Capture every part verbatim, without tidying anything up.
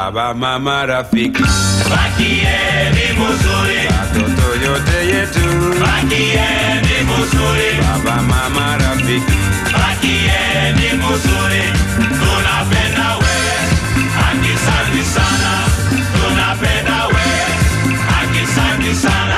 baba mama rafiki. Bakieni muzuri, watoto yote yetu. bakieni muzuri, baba mama rafiki. bakieni muzuri, tunapenda wewe, asante sana, tunapenda wewe, asante sana.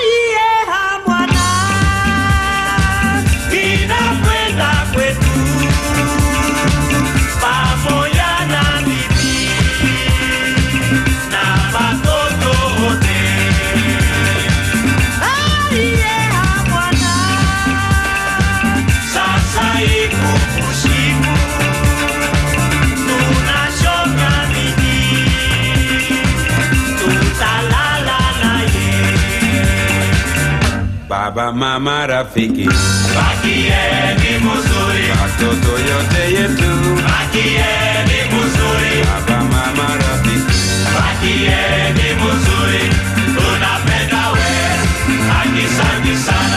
Baba mama rafiki. Bakieni muzuri, watoto yote yetu. bakieni muzuri, baba mama rafiki. bakieni muzuri, tunapenda wewe, asante sana.